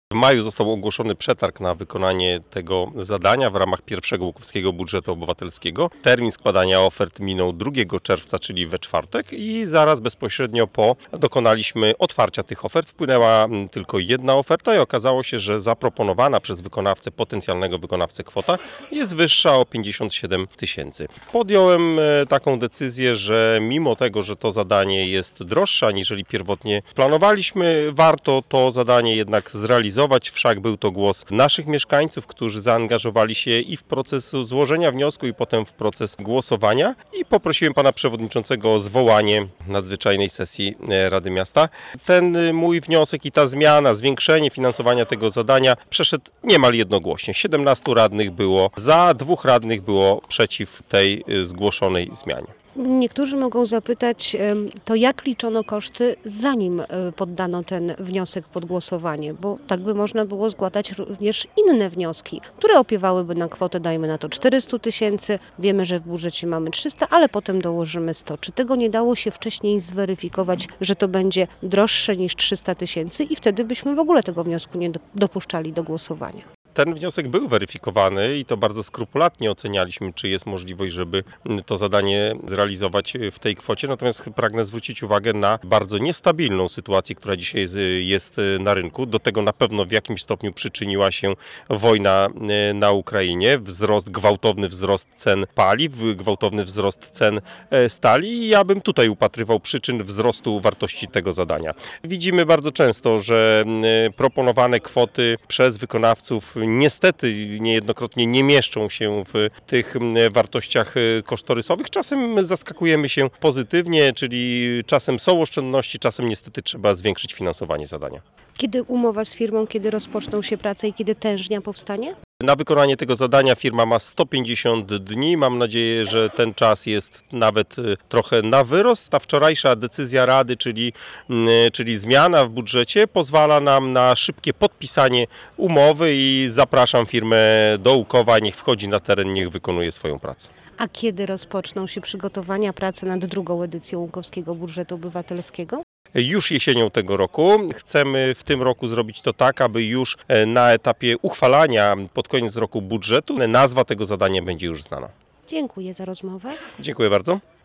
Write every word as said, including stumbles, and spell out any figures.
W maju został ogłoszony przetarg na wykonanie tego zadania w ramach pierwszego Łukowskiego Budżetu Obywatelskiego. Termin składania ofert minął drugiego czerwca, czyli we czwartek, i zaraz bezpośrednio po dokonaliśmy otwarcia tych ofert. Wpłynęła tylko jedna oferta i okazało się, że zaproponowana przez wykonawcę, potencjalnego wykonawcę kwota jest wyższa o pięćdziesiąt siedem tysięcy. Podjąłem taką decyzję, że mimo tego, że to zadanie jest droższe aniżeli pierwotnie planowaliśmy, warto to zadanie jednak zrealizować. Wszak był to głos naszych mieszkańców, którzy zaangażowali się i w proces złożenia wniosku, i potem w proces głosowania. I poprosiłem pana przewodniczącego o zwołanie nadzwyczajnej sesji Rady Miasta. Ten mój wniosek i ta zmiana, zwiększenie finansowania tego zadania przeszedł niemal jednogłośnie. siedemnastu radnych było za, dwóch radnych było przeciw tej zgłoszonej zmianie. Niektórzy mogą zapytać, to jak liczono koszty, zanim poddano ten wniosek pod głosowanie, bo tak by można było składać również inne wnioski, które opiewałyby na kwotę, dajmy na to czterysta tysięcy, wiemy, że w budżecie mamy trzysta, ale potem dołożymy sto. Czy tego nie dało się wcześniej zweryfikować, że to będzie droższe niż trzysta tysięcy i wtedy byśmy w ogóle tego wniosku nie dopuszczali do głosowania? Ten wniosek był weryfikowany i to bardzo skrupulatnie ocenialiśmy, czy jest możliwość, żeby to zadanie zrealizować w tej kwocie. Natomiast pragnę zwrócić uwagę na bardzo niestabilną sytuację, która dzisiaj jest na rynku. Do tego na pewno w jakimś stopniu przyczyniła się wojna na Ukrainie, wzrost, gwałtowny wzrost cen paliw, gwałtowny wzrost cen stali, i ja bym tutaj upatrywał przyczyn wzrostu wartości tego zadania. Widzimy bardzo często, że proponowane kwoty przez wykonawców niestety niejednokrotnie nie mieszczą się w tych wartościach kosztorysowych. Czasem zaskakujemy się pozytywnie, czyli czasem są oszczędności, czasem niestety trzeba zwiększyć finansowanie zadania. Kiedy umowa z firmą, kiedy rozpoczną się prace i kiedy tężnia powstanie? Na wykonanie tego zadania firma ma sto pięćdziesiąt dni. Mam nadzieję, że ten czas jest nawet trochę na wyrost. Ta wczorajsza decyzja Rady, czyli, czyli zmiana w budżecie, pozwala nam na szybkie podpisanie umowy i zapraszam firmę do Łukowa. Niech wchodzi na teren, niech wykonuje swoją pracę. A kiedy rozpoczną się przygotowania, prace nad drugą edycją Łukowskiego Budżetu Obywatelskiego? Już jesienią tego roku. Chcemy w tym roku zrobić to tak, aby już na etapie uchwalania pod koniec roku budżetu nazwa tego zadania będzie już znana. Dziękuję za rozmowę. Dziękuję bardzo.